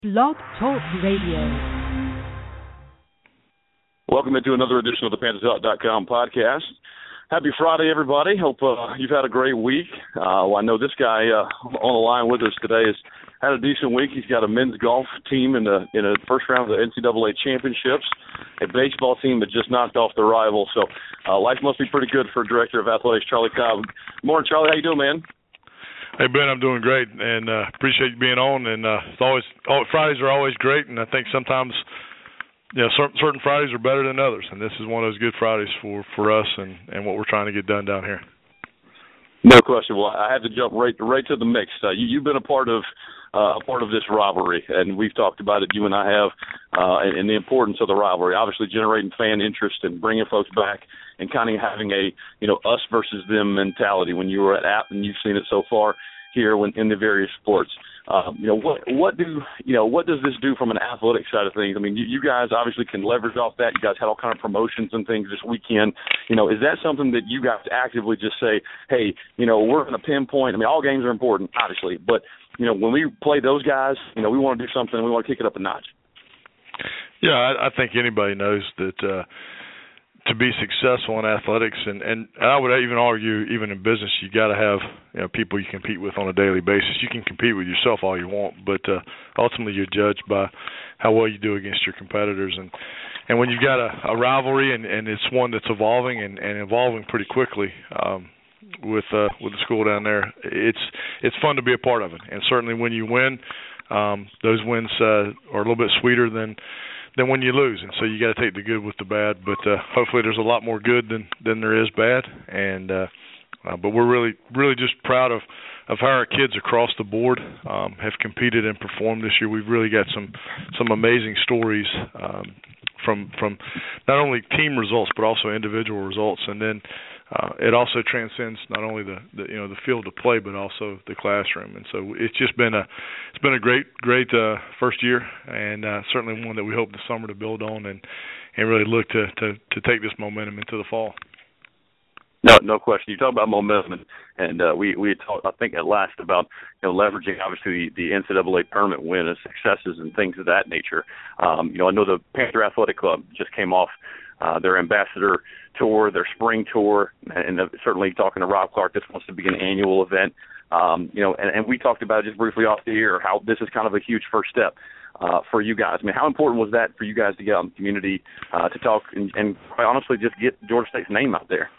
Blog Talk Radio. Welcome into another edition of the PantherTalk.com podcast. Happy Friday, everybody. Hope you've had a great week. Well, I know this guy on the line with us today has had a decent week. He's got a men's golf team in the first round of the NCAA championships, a baseball team that just knocked off the rival. So life must be pretty good for Director of Athletics Charlie Cobb. Good morning, Charlie. How you doing, man? Hey, Ben, I'm doing great, and appreciate you being on. And Fridays are always great, and I think sometimes certain Fridays are better than others, and this is one of those good Fridays for us and what we're trying to get done down here. No question. Well, I have to jump right to the mix. You've been a part of this rivalry, and we've talked about it. You and I have, and the importance of the rivalry. Obviously, generating fan interest and bringing folks back, and kind of having a us versus them mentality. When you were at App, and you've seen it so far here in the various sports. What does this do from an athletic side of things? I mean, you guys obviously can leverage off that. You guys had all kind of promotions and things this weekend. Is that something that you guys actively just say, hey, we're going to pinpoint? I mean, all games are important, obviously, but when we play those guys, we want to do something. We want to kick it up a notch. Yeah, I think anybody knows that to be successful in athletics, and I would even argue, even in business, you got to have people you compete with on a daily basis. You can compete with yourself all you want, but ultimately you're judged by how well you do against your competitors. And when you've got a rivalry and it's one that's evolving and evolving pretty quickly with the school down there, it's fun to be a part of it. And certainly when you win, those wins are a little bit sweeter than when you lose, and so you got to take the good with the bad. But hopefully, there's a lot more good than there is bad, and but we're really just proud of how our kids across the board have competed and performed this year. We've really got some amazing stories from not only team results but also individual results, and then it also transcends not only the field of play but also the classroom. And so it's just been a great first year, and certainly one that we hope the summer to build on and really look to take this momentum into the fall. No question. You talk about momentum, and we talked, I think, at last about leveraging obviously the NCAA tournament win and successes and things of that nature. I know the Panther Athletic Club just came off their ambassador tour, their spring tour, and certainly talking to Rob Clark, this wants to be an annual event. And we talked about it just briefly off the air, how this is kind of a huge first step for you guys. I mean, how important was that for you guys to get out in the community to talk and quite honestly just get Georgia State's name out there?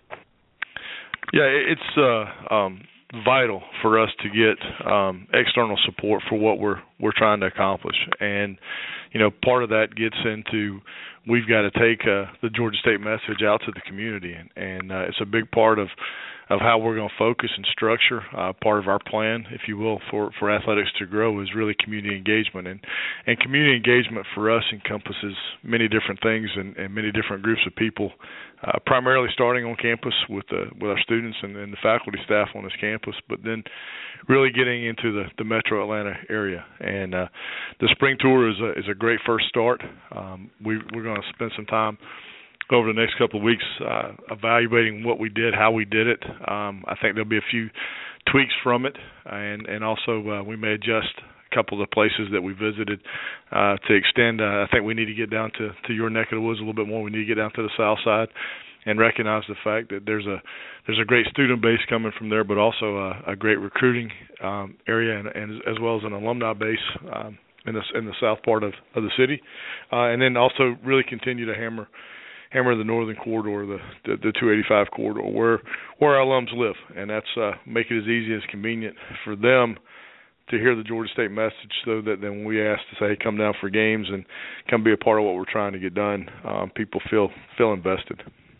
Yeah, it's vital for us to get external support for what we're trying to accomplish, and part of that gets into we've got to take the Georgia State message out to the community, and it's a big part of how we're going to focus and structure part of our plan, if you will, for athletics to grow is really community engagement, and community engagement for us encompasses many different things and many different groups of people, primarily starting on campus with our students and the faculty staff on this campus, but then really getting into the Metro Atlanta area. And the spring tour is a great first start. We're going to spend some time over the next couple of weeks evaluating what we did, how we did it. I think there'll be a few tweaks from it, and also we may adjust a couple of the places that we visited to extend. I think we need to get down to your neck of the woods a little bit more. We need to get down to the south side and recognize the fact that there's a great student base coming from there, but also a great recruiting area and as well as an alumni base in the south part of the city, and then also really continue to hammer the northern corridor, the 285 corridor, where our alums live, and that's make it as easy as convenient for them to hear the Georgia State message, so that then when we ask to say, hey, come down for games and come be a part of what we're trying to get done, people feel invested.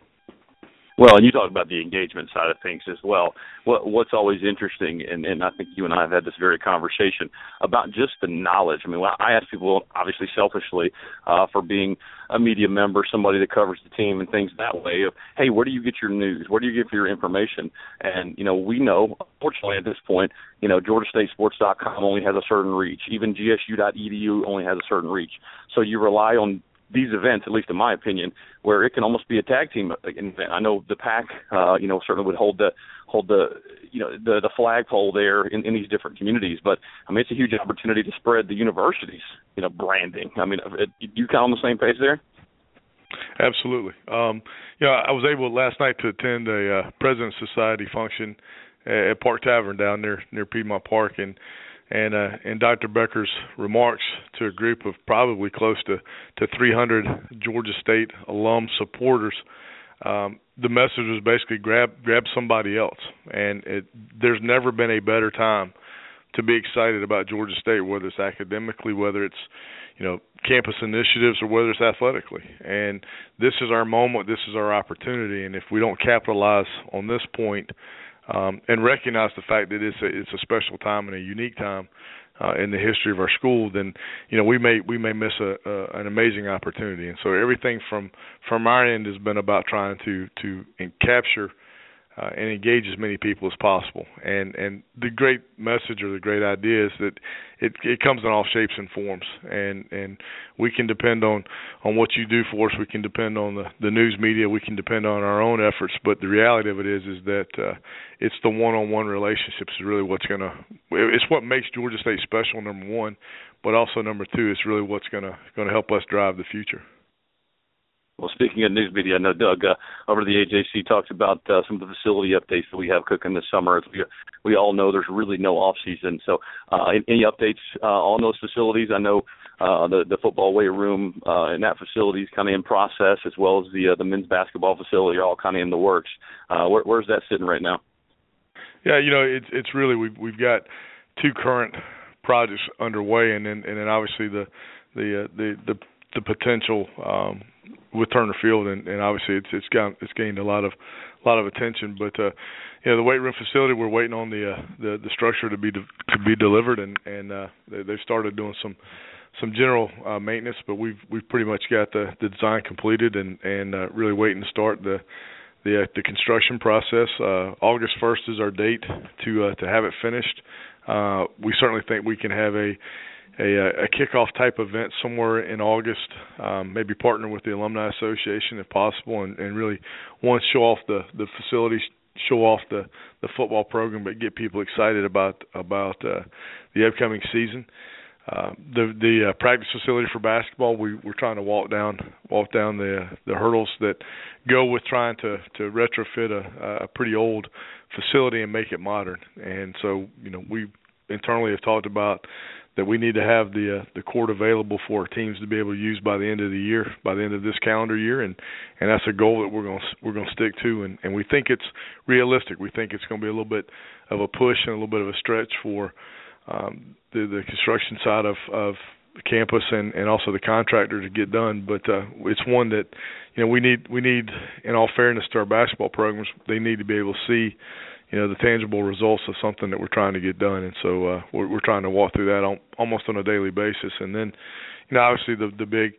Well, and you talked about the engagement side of things as well. What's always interesting, and I think you and I have had this very conversation about just the knowledge. I mean, I ask people, obviously selfishly, for being a media member, somebody that covers the team and things that way, of, hey, where do you get your news? Where do you get your information? And, we know, unfortunately at this point, GeorgiaStateSports.com only has a certain reach. Even GSU.edu only has a certain reach. So you rely on these events, at least in my opinion, where it can almost be a tag team event. I know the PAC, certainly would hold the flagpole there in these different communities, but I mean, it's a huge opportunity to spread the university's, branding. I mean, you kind of on the same page there? Absolutely. I was able last night to attend a President's Society function at Park Tavern down near Piedmont Park, and Dr. Becker's remarks to a group of probably close to 300 Georgia State alum supporters. The message was basically grab somebody else, and there's never been a better time to be excited about Georgia State, whether it's academically, whether it's campus initiatives, or whether it's athletically. And this is our moment, this is our opportunity, and if we don't capitalize on this point and recognize the fact that it's a special time and a unique time in the history of our school, then we may miss an amazing opportunity. And so everything from our end has been about trying to capture and engage as many people as possible. And the great message or the great idea is that it comes in all shapes and forms. And we can depend on what you do for us. We can depend on the news media. We can depend on our own efforts. But the reality of it is that it's the one-on-one relationships is really it's what makes Georgia State special, number one. But also number two, it's really what's going to help us drive the future. Well, speaking of news media, I know Doug over the AJC talks about some of the facility updates that we have cooking this summer. As we all know, there's really no off season. So, any updates on those facilities? I know the football weight room and that facility is kind of in process, as well as the men's basketball facility are all kind of in the works. Where's that sitting right now? Yeah, it's really we've got two current projects underway, and then obviously the potential with Turner Field, and obviously it's gained a lot of attention. But the weight room facility, we're waiting on the structure to be delivered, and they've started doing some general maintenance, but we've pretty much got the design completed, and really waiting to start the construction process. August 1st is our date to have it finished. We certainly think we can have a kickoff type event somewhere in August, maybe partner with the Alumni Association if possible, and really show off the facility, show off the football program, but get people excited about the upcoming season. The practice facility for basketball, we're trying to walk down the hurdles that go with trying to retrofit a pretty old facility and make it modern. And so we internally have talked about that we need to have the court available for teams to be able to use by the end of the year, by the end of this calendar year, and that's a goal that we're going to stick to, and we think it's realistic. We think it's going to be a little bit of a push and a little bit of a stretch for the construction side of the campus and also the contractor to get done, but it's one that we need. In all fairness to our basketball programs, they need to be able to see the tangible results of something that we're trying to get done, and so we're trying to walk through that almost on a daily basis. And then, obviously the big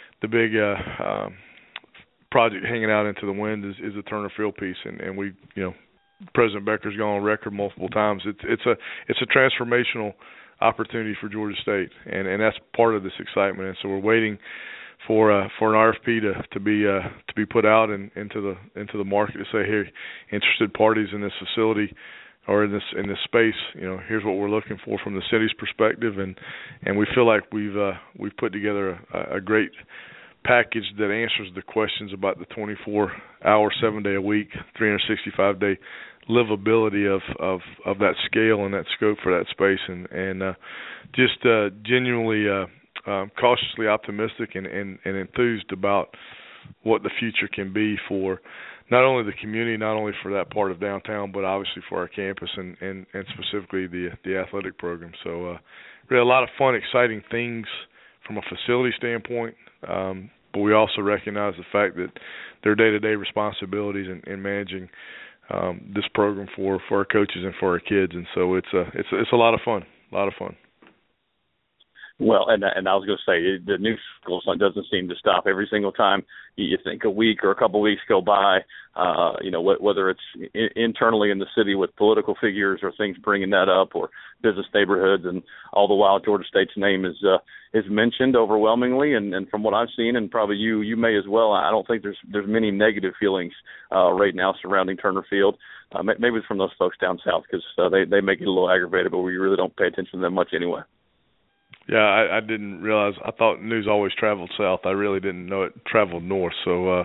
project hanging out into the wind is the Turner Field piece, and we, President Becker's gone on record multiple times. It's a transformational opportunity for Georgia State, and that's part of this excitement. And so we're waiting for an RFP to be put out and into the market to say, hey, interested parties in this facility or in this space, here's what we're looking for from the city's perspective, and we feel like we've put together a great package that answers the questions about the 24-hour, 7-day-a-week, 365-day livability of that scale and that scope for that space, and just genuinely cautiously optimistic and enthused about what the future can be for not only the community, not only for that part of downtown, but obviously for our campus and specifically the athletic program. So really a lot of fun, exciting things from a facility standpoint, but we also recognize the fact that their day-to-day responsibilities in managing this program for our coaches and for our kids, and so it's a lot of fun. Well, and I was going to say, the news cycle doesn't seem to stop. Every single time you think a week or a couple of weeks go by, whether it's internally in the city with political figures or things bringing that up, or business neighborhoods, and all the while Georgia State's name is mentioned overwhelmingly. And from what I've seen, and probably you may as well, I don't think there's many negative feelings right now surrounding Turner Field. Maybe it's from those folks down south, because they make it a little aggravated, but we really don't pay attention to them much anyway. Yeah, I didn't realize. I thought news always traveled south. I really didn't know it traveled north. So,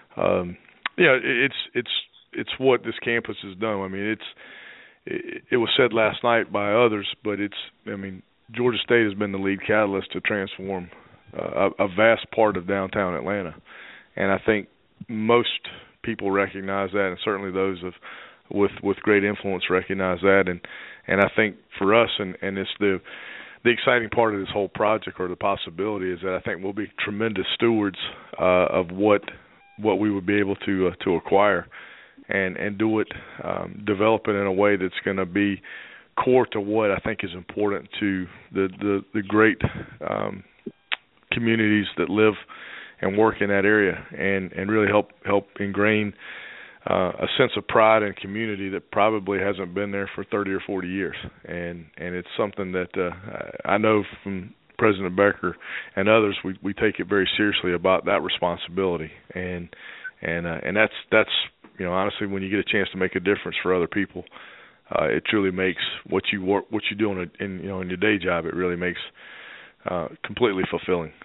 it's what this campus has done. I mean, it was said last night by others, but Georgia State has been the lead catalyst to transform a vast part of downtown Atlanta, and I think most people recognize that, and certainly those with great influence recognize that, and I think for us, and it's the exciting part of this whole project, or the possibility, is that I think we'll be tremendous stewards of what we would be able to acquire, and do it, develop it in a way that's going to be core to what I think is important to the great communities that live and work in that area, and really help ingrain a sense of pride and community that probably hasn't been there for 30 or 40 years. And it's something that I know from President Becker and others, we take it very seriously about that responsibility. And that's honestly, when you get a chance to make a difference for other people, it truly makes what you do in your day job, it really makes completely fulfilling.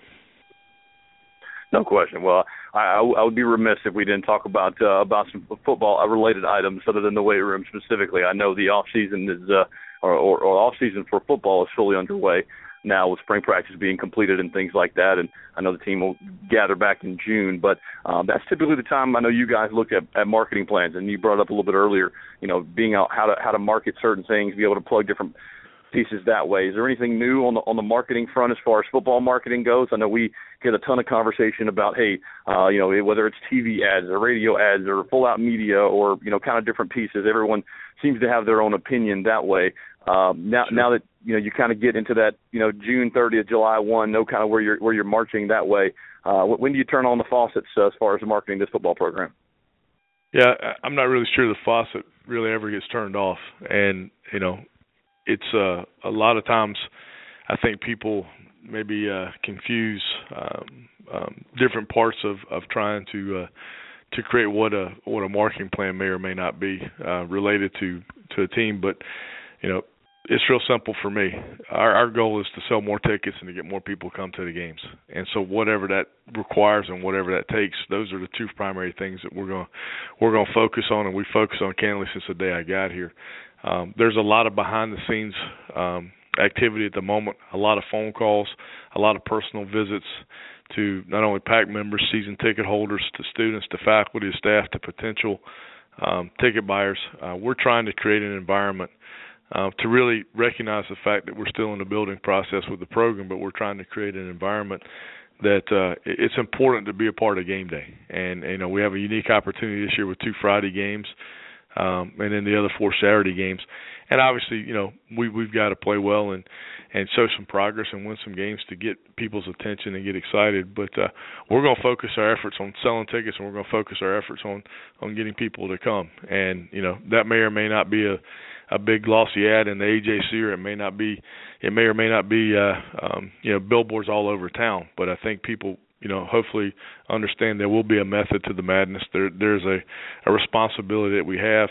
No question. Well, I would be remiss if we didn't talk about some football-related items other than the weight room specifically. I know the off-season is or off-season for football is fully underway now, with spring practice being completed and things like that. And I know the team will gather back in June, but that's typically the time I know you guys look at marketing plans. And you brought up a little bit earlier, being out how to market certain things, be able to plug different pieces that way. Is there anything new on the marketing front as far as football marketing goes? I know we get a ton of conversation about, whether it's TV ads or radio ads or full out media or, kind of different pieces. Everyone seems to have their own opinion that way. Now that, you kind of get into that, June 30th, July 1, know kind of where you're marching that way. When do you turn on the faucets as far as marketing this football program? Yeah, I'm not really sure the faucet really ever gets turned off. And, it's a lot of times I think people maybe confuse different parts of trying to create what a marketing plan may or may not be related to a team. But it's real simple for me. Our goal is to sell more tickets and to get more people come to the games. And so whatever that requires and whatever that takes, those are the two primary things that we're going to focus on, and we focus on candidly since the day I got here. There's a lot of behind-the-scenes activity at the moment, a lot of phone calls, a lot of personal visits to not only PAC members, season ticket holders, to students, to faculty, to staff, to potential ticket buyers. We're trying to create an environment to really recognize the fact that we're still in the building process with the program, but we're trying to create an environment that it's important to be a part of game day. And we have a unique opportunity this year with 2 Friday games, and then the other 4 Saturday games. And obviously, we've got to play well and show some progress and win some games to get people's attention and get excited. But we're going to focus our efforts on selling tickets, and we're going to focus our efforts on getting people to come. And, that may or may not be a big glossy ad in the AJC, or it may or may not be billboards all over town. But I think people hopefully understand there will be a method to the madness. There's a responsibility that we have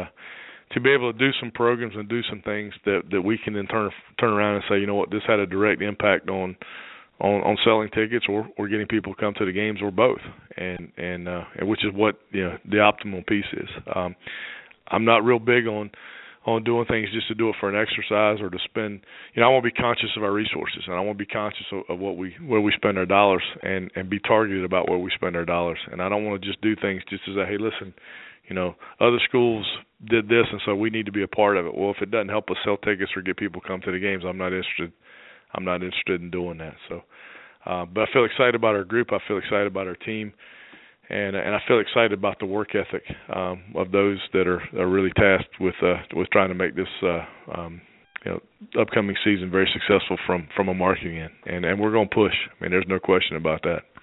to be able to do some programs and do some things that we can then turn around and say, this had a direct impact on selling tickets or getting people to come to the games, or both, and which is what the optimal piece is. I'm not real big on doing things just to do it for an exercise or to spend. I want to be conscious of our resources, and I want to be conscious of where we spend our dollars and be targeted about where we spend our dollars. And I don't want to just do things just to say, hey, listen, other schools did this, and so we need to be a part of it. Well, if it doesn't help us sell tickets or get people to come to the games, I'm not interested in doing that. So, but I feel excited about our group. I feel excited about our team. And I feel excited about the work ethic of those that are really tasked with trying to make this upcoming season very successful from a marketing end, and we're going to push. I mean, there's no question about that.